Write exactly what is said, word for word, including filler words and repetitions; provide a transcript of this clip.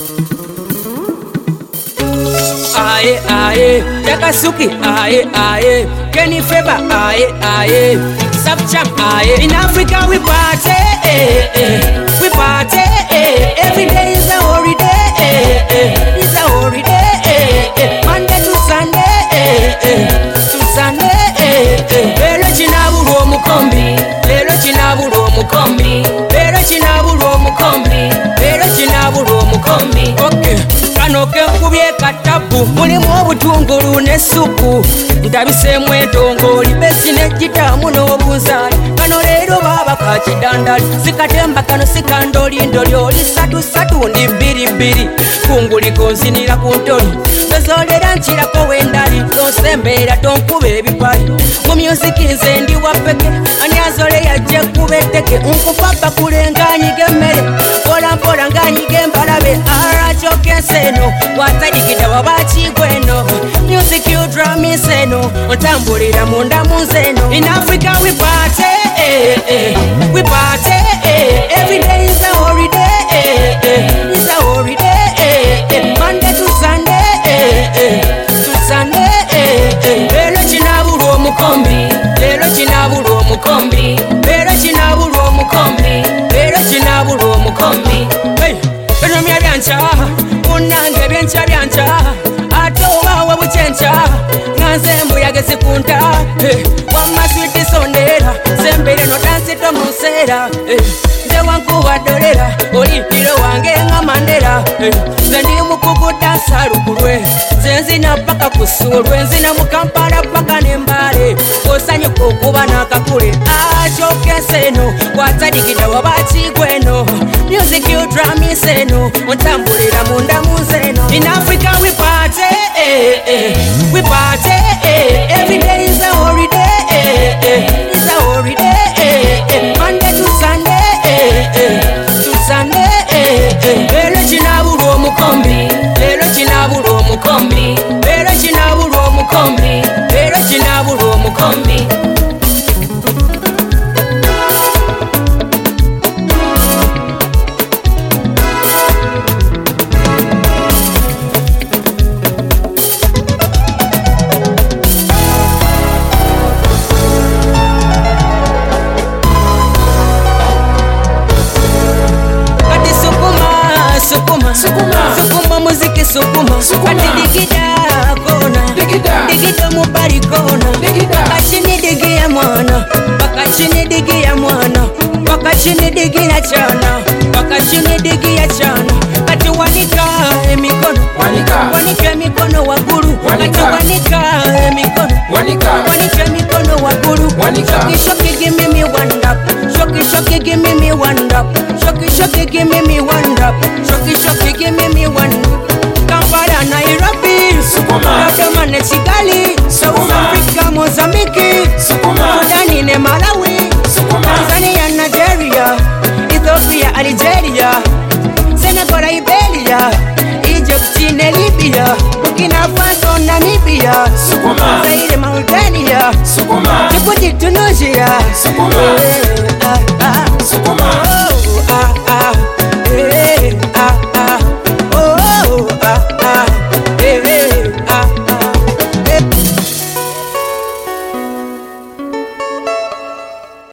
Aye, aye, Takasuki, aye, aye, Kenny Faber, aye, aye, Subcham, aye. In Africa we party, eh, eh. We party, eh. Every day is a holiday, eh, eh. It's a holiday, eh, eh. Monday to Sunday, eh, eh. To Sunday, eh, eh. Lelo chinaburo mukombi, lelo chinaburo mukombi, lelo chinaburo mukombi, lelo chinaburo mukombi. Okay. Kanoke kubye katabu mulimu obutungulu ne supu ndabisemu entongoli besi ne gitamu n'obunzaali kano leero baba kakidandali sikatemba kano sikandoli ndoli oli satu satu ndi bbiri bbiri kunguliko nzinira ku ntoli bezolera nkirako wendali tonsembeera tonkuba ebipali mu myuziki nze ndi wapeke ani azole yajje kuba etteke nkufaba kulenganyige emmere mpola mpola nganyige embalabe arakyokenseno watadikida wabakigweno music you draw me seno ontambulira munda munzeno. In Africa we party, eh, eh. We party, eh. Every day is a holiday, eh, eh. It's a holiday, eh, eh. Monday to Sunday, eh, eh. To Sunday, eh, eh. Lelo chinaburo mukombi, lelo chinaburo mukombi, lelo chinaburo mukombi, lelo chinaburo mukombi. Hey, beno mya byancha, unange byancha byancha, atowa wabuchencha, nganze mbuya sekunta. Hey, wama sweet sondera, sembere no dance to musera. Hey, nze wankuba dolera, oli pilo wange nga Mandela. Hey, zendi mukuku dansa lukulwe, zenzina paka kusulwe, nzina mukampala paka nembale, osanyu kukuba nakakule. Achoke seno, watadikida wabachigweno, music you draw me seno, ontambulira munda munzeno. In Africa we party, eh, eh. We party, eh. Every day is a holiday, eh, eh. It's a holiday, eh, eh. Monday to Sunday, eh, eh. To Sunday, eh, eh. Lelo chinaburo mukombi, lelo chinaburo mukombi, lelo chinaburo mukombi, lelo chinaburo mukombi. Sukuma, sukuma, sukuma muziki sukuma, sukuma. Ati digida kona, digida, digida mubari kona, digida. Baka chini digi ya mwana, baka chini digi ya mwana, baka chini digi ya chana, baka chini digi ya chana. Kati wanika emikono, wanika, wanika emikono waguru, wanika, kati wanika emikono, wanika, wanika emikono waguru, wanika. Shoki shoki give me me one up, shoki shoki give me me one up, shoki shoki give me me one up. Shoki shoki give me me one. Kampala Nairobi, Sukuma. Dodoma ne Kigali, South Africa Mozambique, Sukuma. Sudan ne Malawi, Sukuma. Tanzania Nigeria, Ethiopia Algeria, Senegal Liberia, Egypt ne Libya, Burkina Faso Namibia, Sukuma. Zaire Mauritania, Sukuma. Djibouti Tunisia, Sukuma.